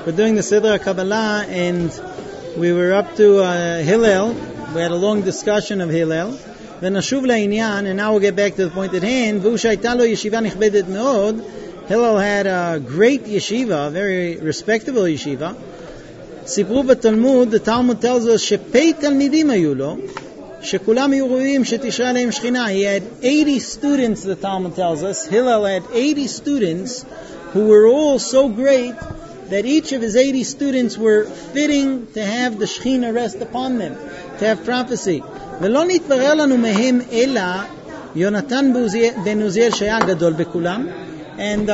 We're doing the Sidra Kabbalah, and we were up to Hillel. We had a long discussion of Hillel. ונשוב לעניין, and now we'll get back to the point at hand. והוא שהייתה לו ישיבה נכבדת מאוד. Hillel had a great yeshiva, a very respectable yeshiva. סיפרו בתלמוד, the Talmud tells us, שפי תלמידים היו לו, שכולם היו רואים שתשרה עליהם שכינה. He had 80 students, the Talmud tells us. Hillel had 80 students who were all so great that each of his 80 students were fitting to have the Shekhinah rest upon them, to have prophecy. ולא נתברר לנו מהם אלא יונתן בן עוזיאל שהיה גדול בכולם. And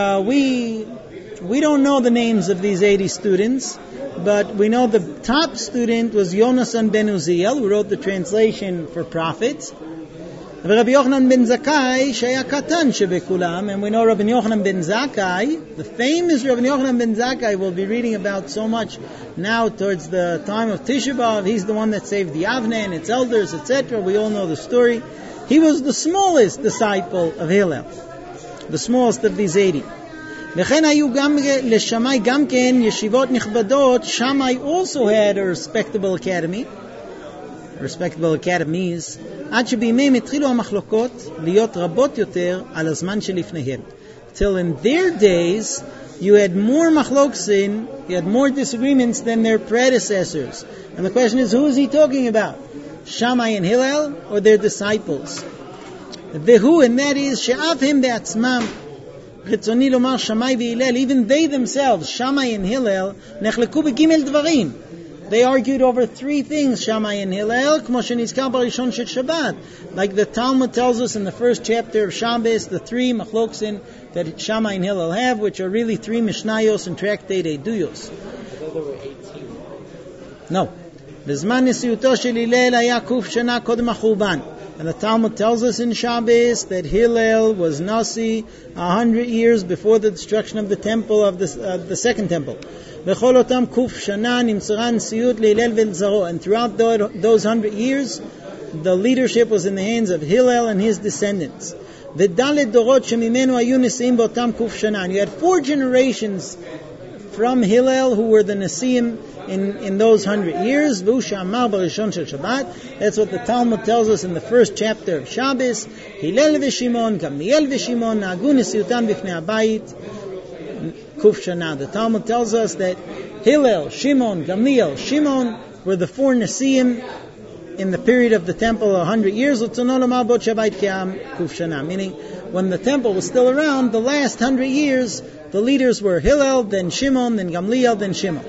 we don't know the names of these 80 students, but we know the top student was Yonasan ben Uziel, who wrote the translation for prophets. ורבי יוחנן בן זכאי שהיה קטן שבכולם, and we know Rabbi Yochanan ben Zakkai, the famous Rabbi Yochanan ben Zakkai we'll be reading about so much now towards the time of Tisha B'Av. He's the one that saved the Avnei and its elders, etc. We all know the story. He was the smallest disciple of Hillel, the smallest of these 80. וכן היו גם לשמאי גם כן ישיבות נכבדות. Shammai also had a respectable academy, respectable academies, עד שבימיהם התחילו המחלוקות להיות רבות יותר על הזמן שלפניהם. Till in their days you had more machlokin, you had more disagreements than their predecessors. And the question is, who is he talking about? Shammai and Hillel or their disciples? Vehu, and that is she'af hem be'atzmam. חיצוני לומר שמאי והלל, even they themselves, Shammai and Hillel, נחלקו בג' דברים. They argued over 3 things, Shammai and Hillel, כמו שנזכר בראשון של שבת. Like the Talmud tells us in the first chapter of Shabbos, the 3 machloksin that Shammai and Hillel have, which are really 3 Mishnayos and tractate Eduyos. There were 18. No. בזמן נשיאותו של הלל היה קוף שנה קודם החורבן. And the Talmud tells us in Shabbos that Hillel was Nasi 100 years before the destruction of the temple, of the second temple. בכל אותם קוף שנה נמסרה נשיאות להלל ולזרעו. And throughout those 100 years, the leadership was in the hands of Hillel and his descendants. וד' דורות שממנו היו נשיאים באותם קוף שנה. And you had 4 generations from Hillel who were the Nesiim in those 100 years. That's what the Talmud tells us in the first chapter of Shabbos. Hillel v'Shimon, Gamliel v'Shimon, na'agu nesiutan b'fnei habayit kuf shana. The Talmud tells us that Hillel, Shimon, Gamliel, Shimon were the 4 Nesiim in the period of the temple 100 years. Meaning, when the temple was still around, the last 100 years, the leaders were Hillel, then Shimon, then Gamliel, then Shimon.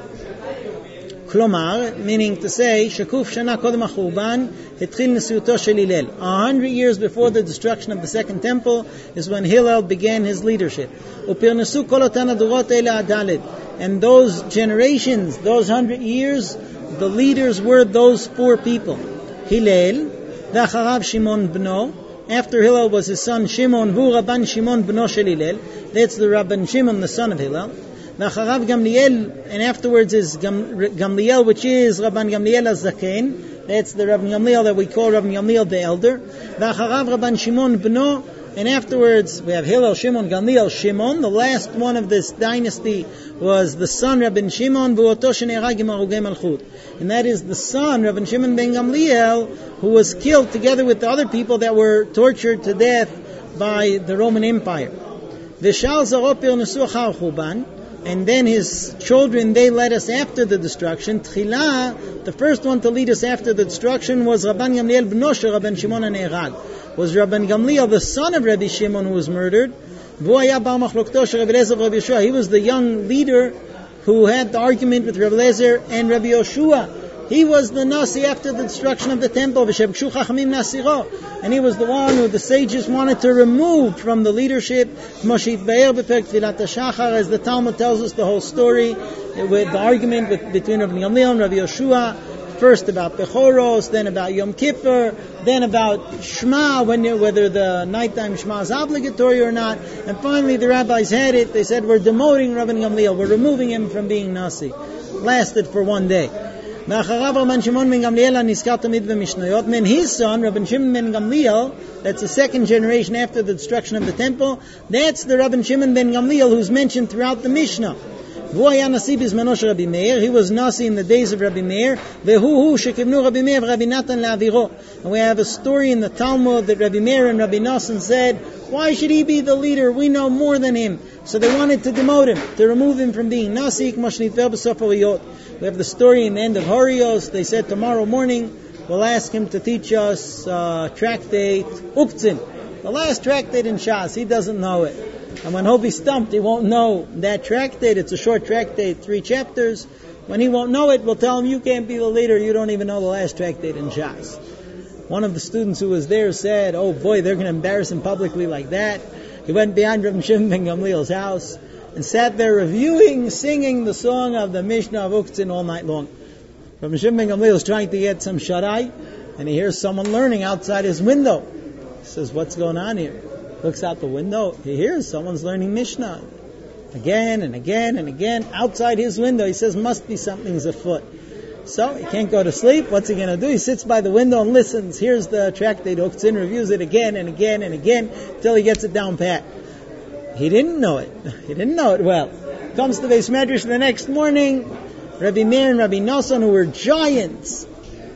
Klomar, meaning to say, Shekuf Shana Kodem HaChurban Hitchil Nesiuto Shel Hillel. 100 years before the destruction of the second temple is when Hillel began his leadership. Upirnesu Kol Otan Adorot Eila Adalid. And those generations, those 100 years, the leaders were those 4 people. Hillel, V'acharav Shimon Bno. After Hillel was his son Shimon, Hu Rabban Shimon Bno Shel Hillel. That's the Rabban Shimon, the son of Hillel. V'acharav Gamliel, and afterwards is Gamliel, which is Rabban Gamliel HaZaken. That's the Rabban Gamliel that we call Rabban Gamliel the elder. V'acharav Rabban Shimon Bno, and afterwards we have Hillel, Shimon, Gamliel, Shimon. The last one of this dynasty was the son Rabban Shimon, V'oto shene'erag im harugei malchut. And that is the son, Rabban Shimon ben Gamliel, who was killed together with the other people that were tortured to death by the Roman Empire. V'shal zaro pirnesu achar churban. And then his children, they led us after the destruction. Tchila, the first one to lead us after the destruction was Rabban Gamliel b'no shel Rabban Shimon HaNe'erag. Was Rabban Gamliel, the son of Rabbi Shimon, who was murdered. V'hu haya bar machlokto shel Rabbi Eliezer v'Rabbi Yoshua. He was the young leader who had the argument with Rabbi Eliezer and Rabbi Yoshua. He was the Nasi after the destruction of the temple. V'shebkshu chachamim nasiro. And he was the one who the sages wanted to remove from the leadership. As the Talmud tells us the whole story, with the argument between Rabbi Gamliel and Rabbi Yoshua. First about Bechoros, then about Yom Kippur, then about Shema, whether the nighttime Shema is obligatory or not. And finally the rabbis had it. They said, we're demoting Rabbi Gamliel. We're removing him from being Nasi. Lasted for 1 day. מאחריו רבן שמעון בן גמליאל הנזכר תמיד במשניות. And then his son, Rabban Shimon ben Gamliel, that's the second generation after the destruction of the temple, that's the Rabban Shimon ben Gamliel who's mentioned throughout the Mishnah. והוא היה נשיא בזמנו של רבי מאיר. He was nasi in the days of Rabbi Meir. והוא שכיוונו רבי מאיר ורבי נתן להעבירו. And we have a story in the Talmud that Rabbi Meir and Rabbi Nassan said, why should he be the leader? We know more than him. So they wanted to demote him, to remove him from being nasi. We have the story in the end of Horios. They said tomorrow morning we'll ask him to teach us tractate Uktzin, the last tractate in Shas. He doesn't know it. And when he'll be stumped, he won't know that tractate. It's a short tractate, 3 chapters. When he won't know it, we'll tell him, you can't be the leader. You don't even know the last tractate in Shas. One of the students who was there said, oh boy, they're going to embarrass him publicly like that. He went behind Rabbi Shimon ben Gamliel's house and sat there reviewing, singing the song of the Mishnah of Uktzin all night long. Rabbi Shimon ben Gamliel is trying to get some sharai, and he hears someone learning outside his window. He says, what's going on here? Looks out the window. He hears someone's learning Mishnah. Again and again and again. Outside his window, he says, must be something's afoot. So he can't go to sleep. What's he going to do? He sits by the window and listens. Here's the tractate Uktzin, reviews it again and again and again till he gets it down pat. He didn't know it. He didn't know it well. Comes to Beis Medrash the next morning. Rabbi Meir and Rabbi Nassan, who were giants,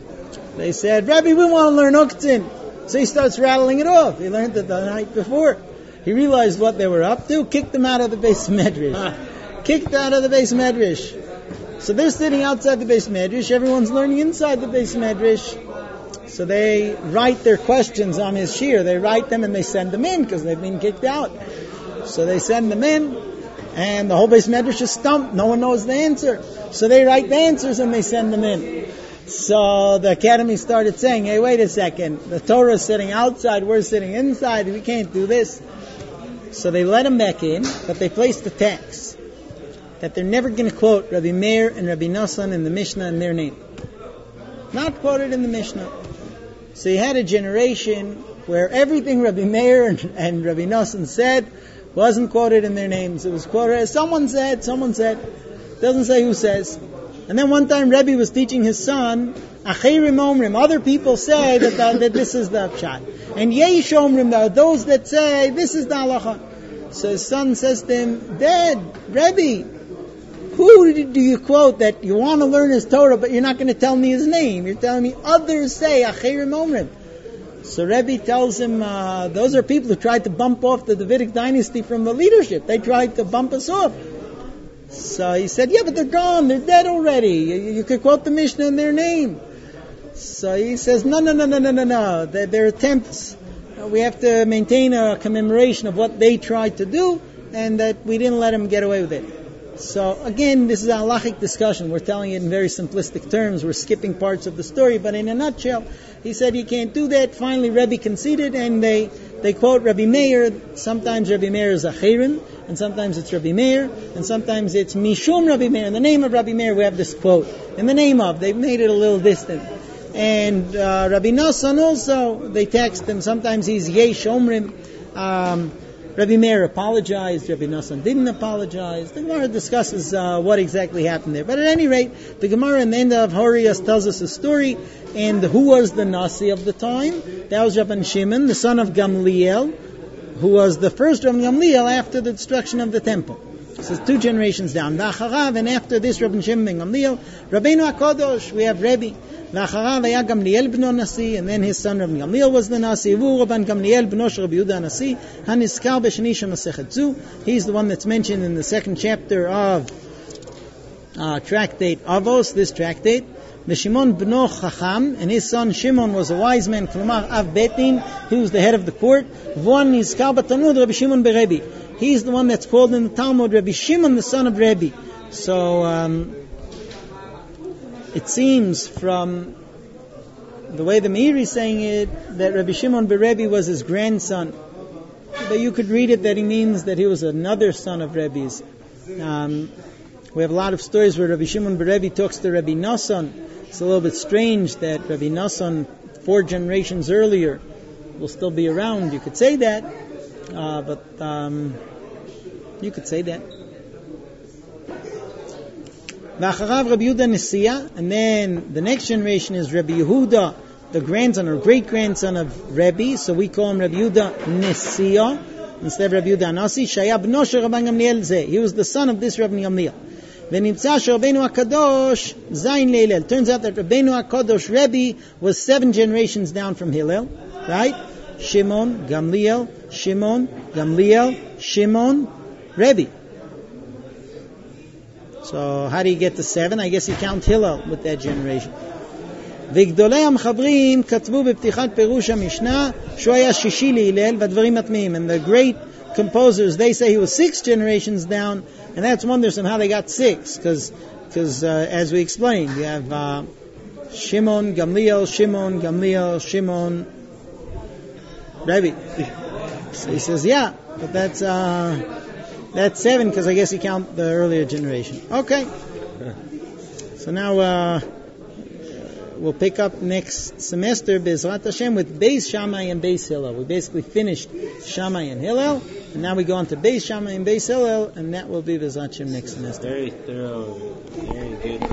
they said, Rabbi, we want to learn Uktzin. So he starts rattling it off. He learned it the night before. He realized what they were up to, kicked them out of the Beis Medrash. Kicked out of the Beis Medrash. So they're sitting outside the Beis Medrash. Everyone's learning inside the Beis Medrash. So they write their questions on his shir. They write them and they send them in because they've been kicked out. So they send them in, and the whole Beis Medrash is stumped. No one knows the answer. So they write the answers and they send them in. So the academy started saying, hey, wait a second. The Torah is sitting outside. We're sitting inside. We can't do this. So they let him back in, but they placed the tax that they're never going to quote Rabbi Meir and Rabbi Nassan in the Mishnah in their name. Not quoted in the Mishnah. So you had a generation where everything Rabbi Meir and Rabbi Nassan said wasn't quoted in their names. It was quoted as someone said. Doesn't say who says. And then one time Rebbe was teaching his son, Acherim Omrim, other people say that this is the Pshat. And Yesh Omrim, there are those that say this is the halacha. So his son says to him, Dad, Rebbe, who do you quote that you want to learn his Torah, but you're not going to tell me his name? You're telling me others say Acherim Omrim. So Rebbe tells him, those are people who tried to bump off the Davidic dynasty from the leadership. They tried to bump us off. So he said, yeah, but they're gone. They're dead already. You could quote the Mishnah in their name. So he says, no. Their attempts, we have to maintain a commemoration of what they tried to do, and that we didn't let them get away with it. So again, this is a halachic discussion. We're telling it in very simplistic terms. We're skipping parts of the story, but in a nutshell, he said you can't do that. Finally, Rebbe conceded, and they quote Rabbi Meir. Sometimes Rabbi Meir is Acherim, and sometimes it's Rabbi Meir, and sometimes it's Mishum Rabbi Meir. In the name of Rabbi Meir, we have this quote. In the name of, they've made it a little distant. And Rabbi Nassan also, they text him. Sometimes he's Yesh Omrim. Rabbi Meir apologized. Rabbi Nassan didn't apologize. The Gemara discusses what exactly happened there. But at any rate, the Gemara in the end of Horias tells us a story. And who was the Nasi of the time? That was Rabban Shimon, the son of Gamliel, who was the first Rabban Gamliel after the destruction of the temple. So it's 2 generations down. V'acharav, and after this Rabban Shimon ben Gamliel, Rabbeinu HaKadosh, we have Rebbe. V'acharav haya Gamliel b'no Nasi, and then his son Rabban Gamliel was the Nasi. V'hu Rabban Gamliel b'no shel Rabbi Yehuda Nasi, haniskar b'sheni shel Masechet Zu. He's the one that's mentioned in the 2nd chapter of tractate Avos, this tractate. The Shimon b'no Chacham, and his son Shimon was a wise man, Klomar Av Betin, he was the head of the court. V'on nizkar b'Talmud Rabbi Shimon beRebbi. He's the one that's called in the Talmud Rabbi Shimon, the son of Rebbe. So it seems from the way the Meir is saying it that Rabbi Shimon beRebbi was his grandson. But you could read it that he means that he was another son of Rebbe's. We have a lot of stories where Rabbi Shimon beRebbi talks to Rabbi Nassan. It's a little bit strange that Rabbi Nassan, 4 generations earlier, will still be around. You could say that, but you could say that. V'acharav Rabbi Yehuda Nesiya, and then the next generation is Rabbi Yehuda, the grandson or great-grandson of Rebbe, so we call him Rabbi Yehuda Nesiya, instead of Rabbi Yehuda Nasi. Shaya b'no shel Rabban Gamliel zeh. He was the son of this Rabban Gamliel. ונמצא שרבנו הקדוש זין להלל. Turns out that Rabbeinu HaKadosh Rebbe was 7 generations down from Hillel, right? Shimon, Gamliel, Shimon, Rebbe. So how do you get to 7? I guess you count Hillel with that generation. וגדולי המחברים כתבו בפתיחת פירוש המשנה שהוא היה שישי להלל והדברים מטמאים. And the great composers, they say he was 6 generations down, and that's wondersome how they got 6, because as we explained, you have Shimon, Gamliel, Shimon, Rebbe. So he says, yeah, but that's 7, because I guess you count the earlier generation. Okay. So now we'll pick up next semester, Bezrat Hashem, with Beis Shammai and Beis Hillel. We basically finished Shammai and Hillel, and now we go on to Beis Shammai and Beis Hillel, and that will be Bezrat Hashem next semester. Very thorough, very good.